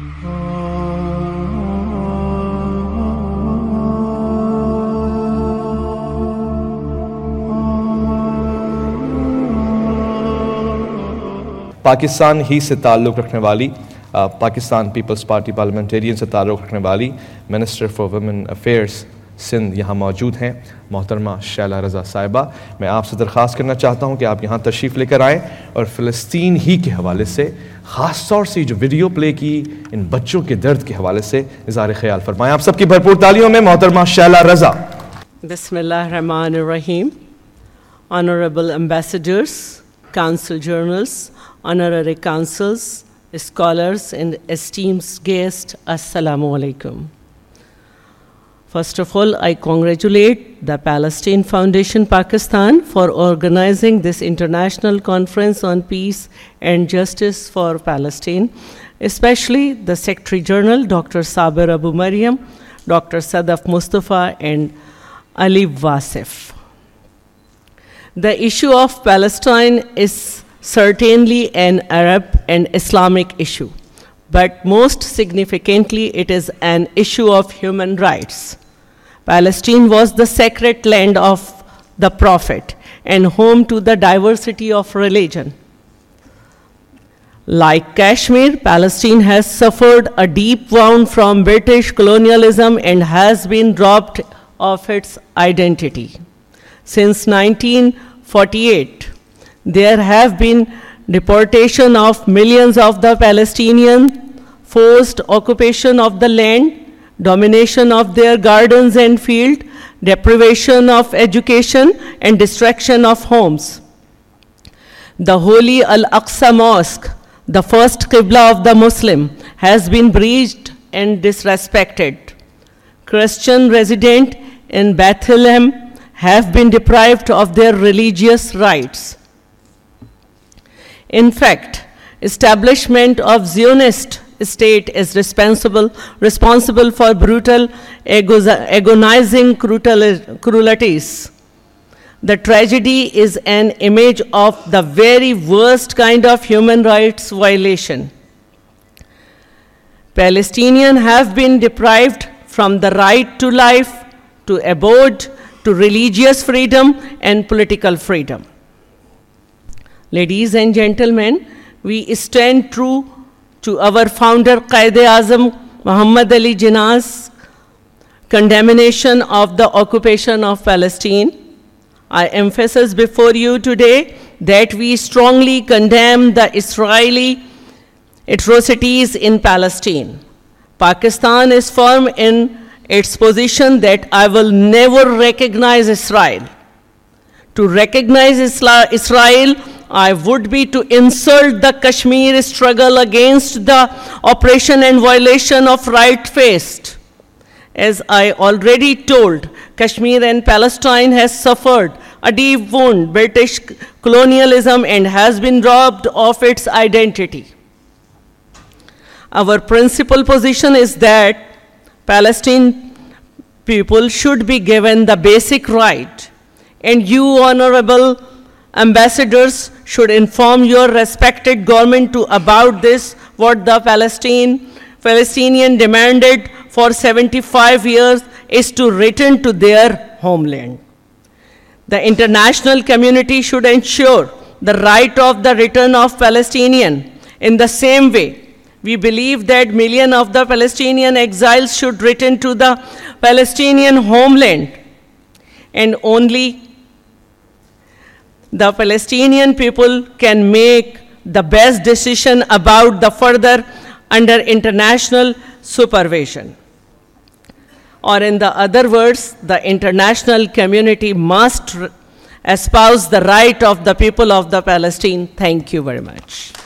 पाकिस्तान ही से ताल्लुक़ रखने वाली पाकिस्तान पीपल्स पार्टी पार्लियामेंटेरियन से ताल्लुक़ रखने वाली minister for women affairs Sindh यहाँ मौजूद हैं, मोहतरमा शैला रज़ा साहिबा। मैं आपसे दरख्वास्त करना चाहता हूँ कि आप यहाँ तशरीफ़ लेकर आएँ और फ़लस्तीन ही के हवाले से ख़ास तौर से जो वीडियो प्ले की इन बच्चों के दर्द के हवाले से इज़हार ख्याल फरमाएँ। आप सबकी भरपूर तालियों में मोहतरमा शैला रज़ा। बिस्मिल्लाहिर्रहमानिर्रहीम। Honorable ambassadors, council journals, honorary councils, scholars and esteemed guests, Assalamu alaikum. First of all, I congratulate the Palestine Foundation Pakistan for organizing this international conference on peace and justice for Palestine, especially the Secretary General, Dr. Sabir Abu Maryam, Dr. Sadaf Mustafa, and Ali Wasif. The issue of Palestine is certainly an Arab and Islamic issue, but most significantly, it is an issue of human rights. Palestine was the sacred land of the Prophet and home to the diversity of religion. Like Kashmir, Palestine has suffered a deep wound from British colonialism and has been robbed of its identity. Since 1948, there have been deportation of millions of the Palestinians, forced occupation of the land, domination of their gardens and fields, deprivation of education, and destruction of homes. The holy Al-Aqsa Mosque, the first Qibla of the Muslim, has been breached and disrespected. Christian residents in Bethlehem have been deprived of their religious rights. In fact, establishment of Zionist state is responsible for brutal, agonizing cruelties. The tragedy is an image of the very worst kind of human rights violation. Palestinians have been deprived from the right to life, to abode, to religious freedom and political freedom. Ladies and gentlemen, we stand true to our founder Quaid-e-Azam Muhammad Ali Jinnah's condemnation of the occupation of Palestine. I emphasize before you today that we strongly condemn the Israeli atrocities in Palestine. Pakistan is firm in its position that I will never recognize Israel. To recognize Israel, I would be to insult the Kashmir struggle against the oppression and violation of right faced. As I already told, Kashmir and Palestine has suffered a deep wound, British colonialism, and has been robbed of its identity. Our principal position is that Palestinian people should be given the basic right, and you, honorable ambassadors, should inform your respected government about this, what the Palestinian demanded for 75 years is to return to their homeland. The international community should ensure the right of the return of Palestinians. In the same way, we believe that millions of the Palestinian exiles should return to the Palestinian homeland, and only the Palestinian people can make the best decision about the further under international supervision. Or in the other words, the international community must espouse the right of the people of the Palestine. Thank you very much.